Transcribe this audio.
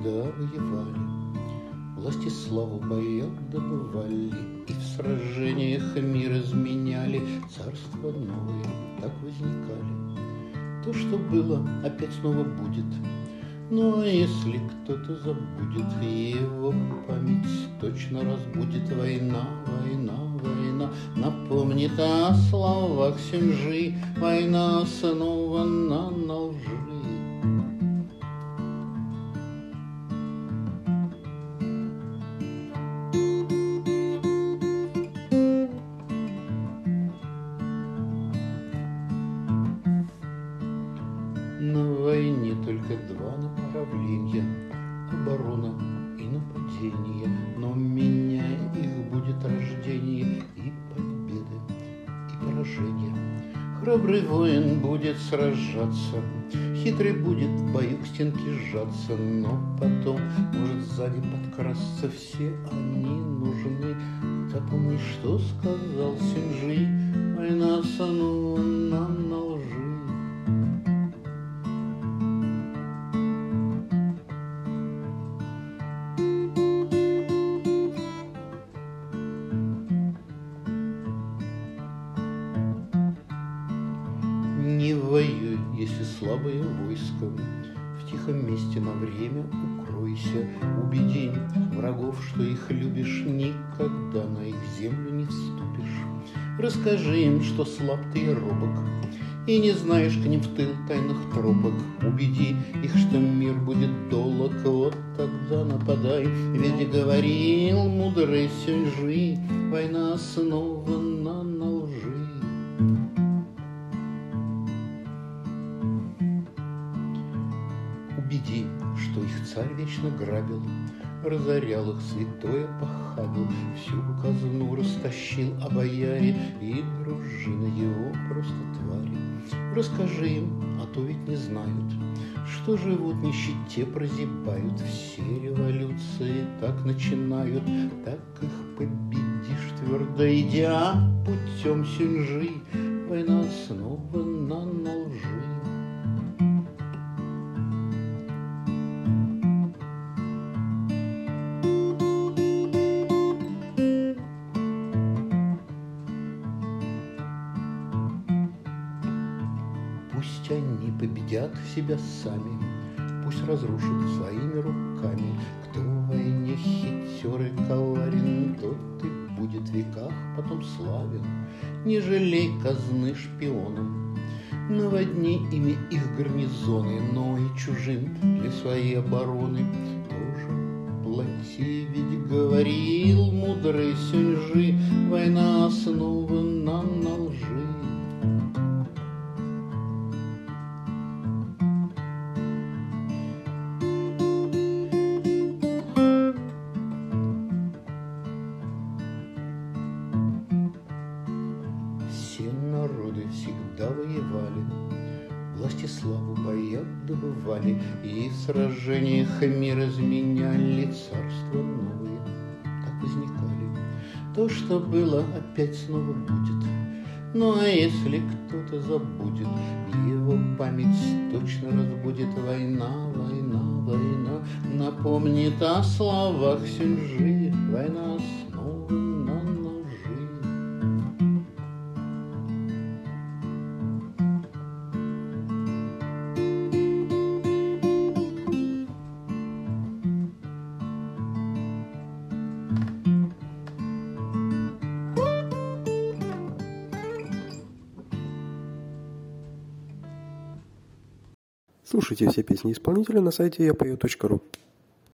всегда воевали, власть и славу в боях добывали, и в сражениях мир изменяли, царства новые так возникали. То, что было, опять снова будет. Ну а если кто-то забудет, его память точно разбудит. Война, война, война напомнит о словах Сюньжи. Война основана на лжи. На войне только два направления — оборона и нападение. Но меняя их будет рождение и победы, и поражения. Храбрый воин будет сражаться, хитрый будет в бою к стенке сжаться, но потом может сзади подкрасться. Все они нужны. Запомни, что сказал Сюньжи: война основана на лжи. Не воюй, если слабое войско, в тихом месте на время укройся. Убеди врагов, что их любишь, никогда на их землю не вступишь. Расскажи им, что слаб ты и робок, и не знаешь к ним в тыл тайных тропок. Убеди их, что мир будет долог, вот тогда нападай. Ведь говорил мудрый Сюньжи: война основана на лжи. Убеди, что их царь вечно грабил, разорял их, святое похабил, всю казну растащил, а бояре и дружина его просто твари. Расскажи им, а то ведь не знают, что живут в нищете, прозябают. Все революции так начинают, так их победишь твердо, идя путем Сюньжи. Война основана на лжи. Пусть они победят себя сами, пусть разрушат своими руками. Кто в войне хитер и коварен, тот и будет в веках потом славен. Не жалей казны шпионам, наводни ими их гарнизоны, но и чужим для своей обороны тоже плати. Ведь говорил мудрый Сюньжи: война основана на лжи. Все народы всегда воевали, власть и славу в боях добывали, и в сражениях мир изменяли, царства новые так возникали. То, что было, опять снова будет. Ну а если кто-то забудет, его память точно разбудит. Война, война, война напомнит о словах Сюньжи. Война основана на лжи. Слушайте все песни исполнителя на сайте yapою.ru.